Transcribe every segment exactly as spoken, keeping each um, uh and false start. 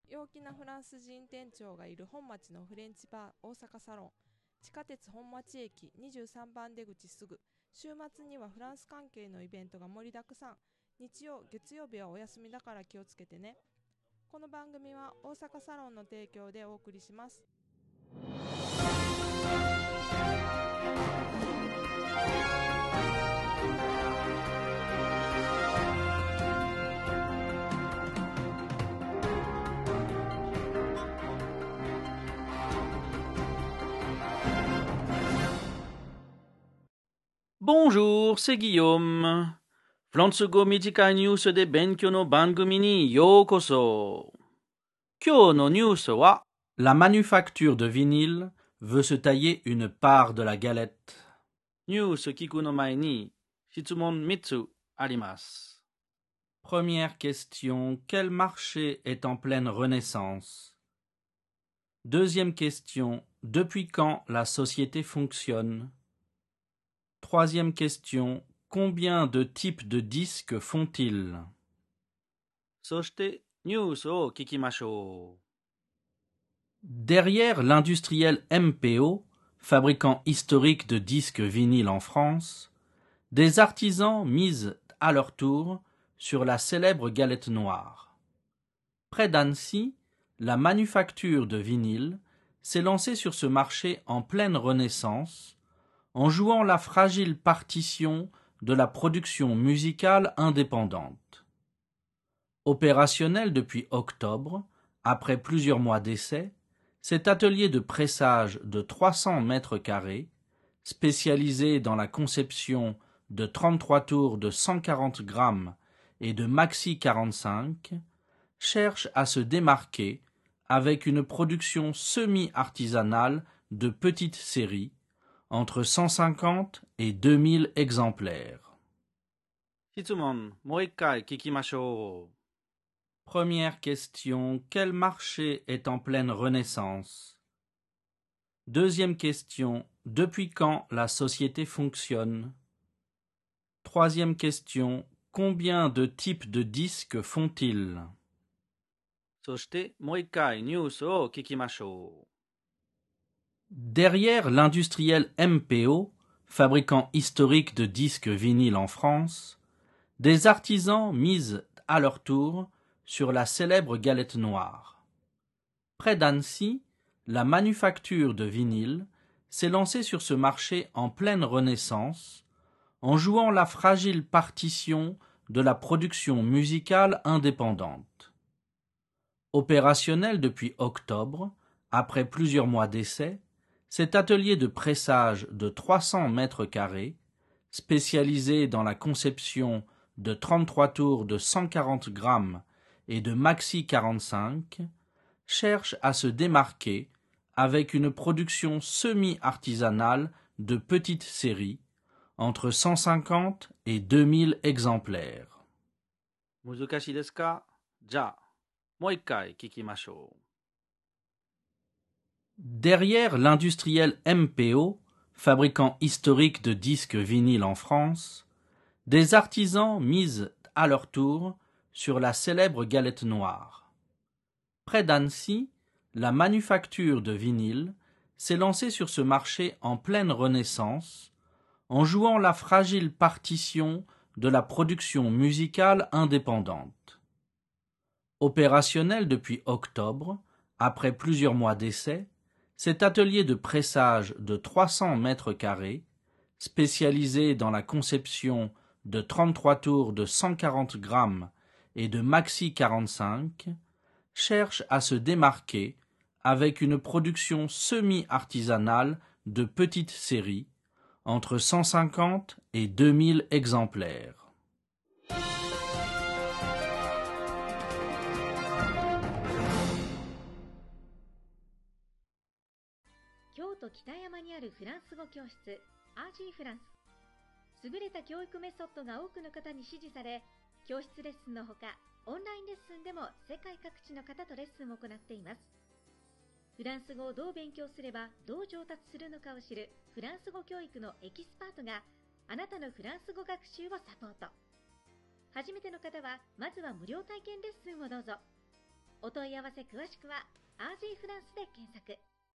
陽気なフランス人店長がいる本町のフレンチバー大阪サロン。地下鉄本町駅にじゅうさんばん出口すぐ。週末にはフランス関係のイベントが盛りだくさん。日曜、月曜日はお休みだから気をつけてね。この番組は大阪サロンの提供でお送りします。 Bonjour, c'est Guillaume. フランス語短いニュースで勉強の番組にようこそ。今日のニュースは La manufacture de vinyle veut se tailler une part de la galette. ニュース聞くの前に質問みっつあります。Première question, quel marché est en pleine renaissance? Deuxième question, depuis quand la société fonctionne?Troisième question, combien de types de disques font-ils? そしてニュースを聞きましょう。Derrière l'industriel M P O, fabricant historique de disques vinyles en France, des artisans misent à leur tour sur la célèbre galette noire. Près d'Annecy, la manufacture de vinyle s'est lancée sur ce marché en pleine renaissance, en jouant la fragile partition de la production musicale indépendante. Opérationnel depuis octobre, après plusieurs mois d'essai, cet atelier de pressage de trois cents mètres carrés, spécialisé dans la conception de trente-trois tours de cent quarante grammes et de maxi quarante-cinq, cherche à se démarquer avec une production semi-artisanale de petites séries, entre cent cinquante et deux mille exemplaires. 質問、もう一回聞きましょう。Première question, quel marché est en pleine renaissance? Deuxième question, depuis quand la société fonctionne? Troisième question, combien de types de disques font-ils? そしてもう一回ニュースを聞きましょう。Derrière l'industriel M P O, fabricant historique de disques vinyles en France, des artisans misent à leur tour sur la célèbre galette noire. Près d'Annecy, la manufacture de vinyle s'est lancée sur ce marché en pleine renaissance, en jouant la fragile partition de la production musicale indépendante. Opérationnel depuis octobre, après plusieurs mois d'essai, cet atelier de pressage de trois cents mètres carrés, spécialisé dans la conception de trente-trois tours de cent quarante grammes et de maxi quarante-cinq, cherche à se démarquer avec une production semi-artisanale de petites séries, entre cent cinquante et deux mille exemplaires. 難しいですか？じゃあ、もう一回聞きましょう。Derrière l'industriel M P O, fabricant historique de disques vinyles en France, des artisans misent à leur tour sur la célèbre galette noire. Près d'Annecy, la manufacture de vinyle s'est lancée sur ce marché en pleine renaissance, en jouant la fragile partition de la production musicale indépendante. Opérationnel depuis octobre, après plusieurs mois d'essai, cet atelier de pressage de trois cents mètres carrés, spécialisé dans la conception de trente-trois tours de cent quarante grammes et de maxi quarante-cinq, cherche à se démarquer avec une production semi-artisanale de petites séries, entre cent cinquante et deux mille exemplaires. 京都北山にあるフランス語教室アージーフランス。優れた教育メソッドが多くの方に支持され、教室レッスンのほかオンラインレッスンでも世界各地の方とレッスンを行っています。フランス語をどう勉強すればどう上達するのかを知るフランス語教育のエキスパートがあなたのフランス語学習をサポート。初めての方はまずは無料体験レッスンをどうぞ。 お問い合わせ詳しくは アージー フランスで検索。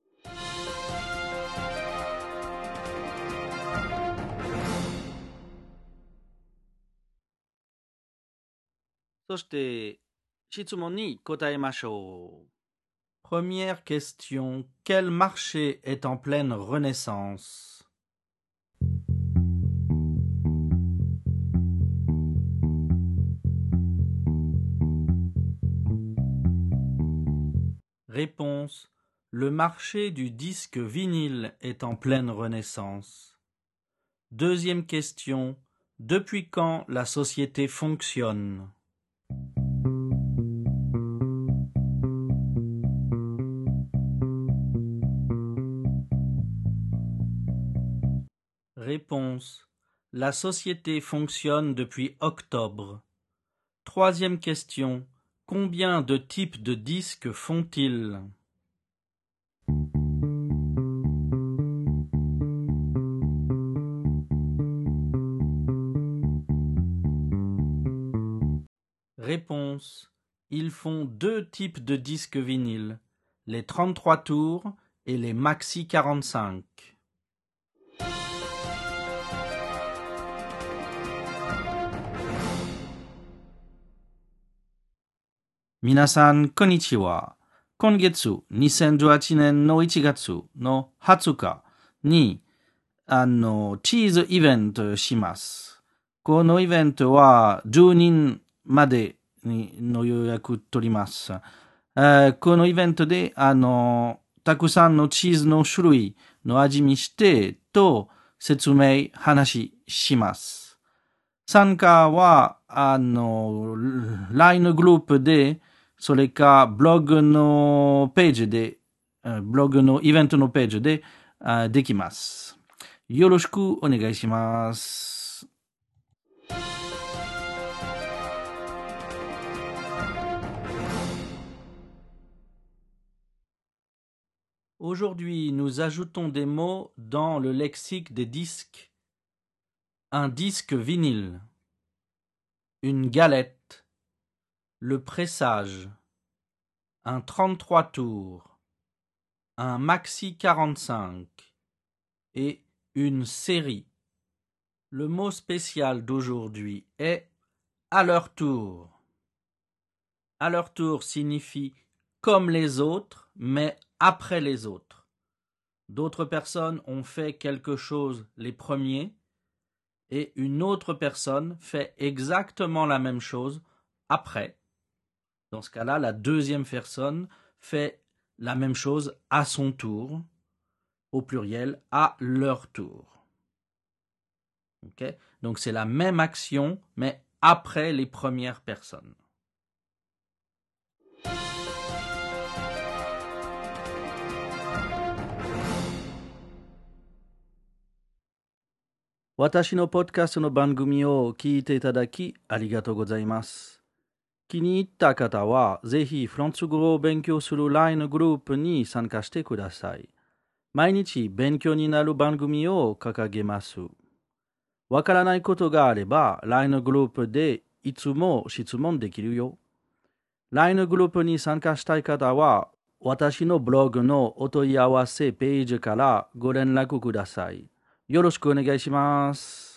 そして質問に答えましょう。 Première question. Quel marché est en pleine renaissance? Réponse. Le marché du disque vinyle est en pleine renaissance. Deuxième question. Depuis quand la société fonctionne? Réponse. La société fonctionne depuis octobre. Troisième question. Combien de types de disques font-ils? Réponse. Ils font deux types de disques vinyles, les trente-trois tours et les maxi quarante-cinq. 皆さん、こんにちは。今月、にせんじゅうはちねんのいちがつのはつかに、あの、チーズイベントします。このイベントはじゅうにんまでの予約取ります。えー、このイベントで、あの、たくさんのチーズの種類の味見してと説明、話します。参加は、あの、ライン グループで、それかブログのページで、ブログのイベントのページでできます。よろしくお願いします。Aujourd'hui, nous ajoutons des mots dans le lexique des disques. Un disque vinyle, une galette, le pressage, un trente-trois tours, un maxi quarante-cinq et une série. Le mot spécial d'aujourd'hui est à leur tour. À leur tour signifie comme les autres, mais après les autres. D'autres personnes ont fait quelque chose les premiers et une autre personne fait exactement la même chose après. Dans ce cas-là, la deuxième personne fait la même chose à son tour, au pluriel, à leur tour. Okay? Donc c'est la même action, mais après les premières personnes. 私のポッドキャストの番組を聞いていただきありがとうございます。気に入った方はぜひフランス語を勉強する ライン グループに参加してください。毎日勉強になる番組を掲げます。わからないことがあれば ライン グループでいつも質問できるよ。ライン グループに参加したい方は私のブログのお問い合わせページからご連絡ください。よろしくお願いします。